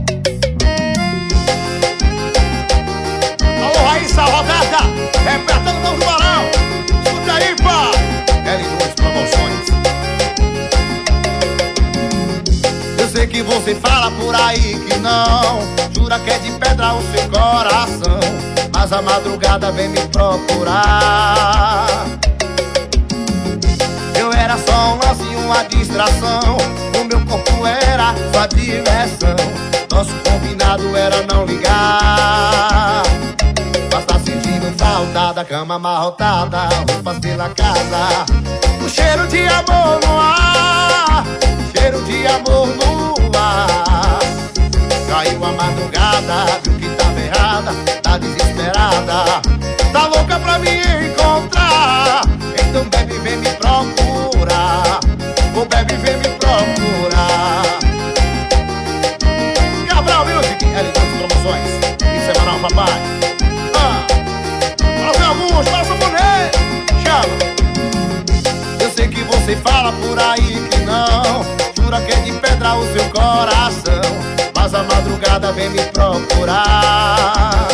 Alô, Raíssa, rodada, repertando Dom Tubarão. Escute aí, pá. L2 Promoções. Eu sei que você fala por aí que não, jura que é de pedra o seu coração, mas a madrugada vem me procurar. Eu era só um lance e uma distração, o meu corpo era sua diversão. Nosso combinado era não ligar, mas tá sentindo falta da cama amarrotada, roupas pela casa, o cheiro de amor no ar, cheiro de amor no ar. Caiu a madrugada, viu que tava errada, tá desesperada, tá louca pra me encontrar. Então bebe, vem me procurar, ô bebe, vem me procurar. Cabral Music, L2 Promoções, em semanal, papai. Para ver alguns, para o boné, chama. Eu sei que você fala por aí que não, jura que é de pedra o seu coração, mas a madrugada vem me procurar.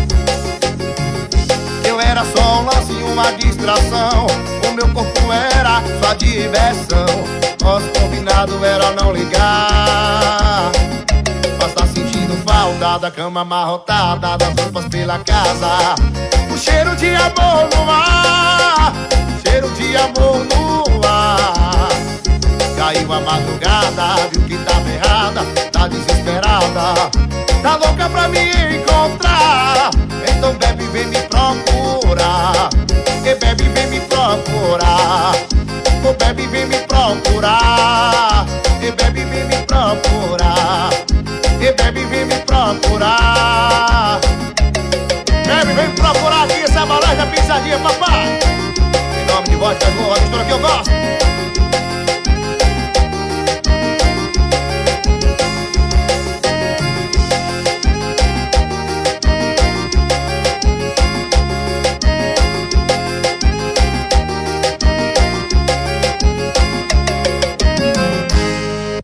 Eu era só um lance e uma distração, o meu corpo era sua diversão. Nosso combinado era não ligar, mas tá sentindo falta da cama amarrotada, das roupas pela casa, o cheiro de amor no ar, cheiro de amor no ar. Caiu a madrugada, viu que tava errada, tá desesperada, tá louca pra me encontrar. Então bebe, vem me procurar, e bebe, vem me procurar, ô bebe, vem me procurar, e bebe, vem me procurar, e bebe, vem me procurar. Bebe, vem me procurar aqui, essa balada da pisadinha, papai. Em nome de voz, faz boa, mistura que eu gosto.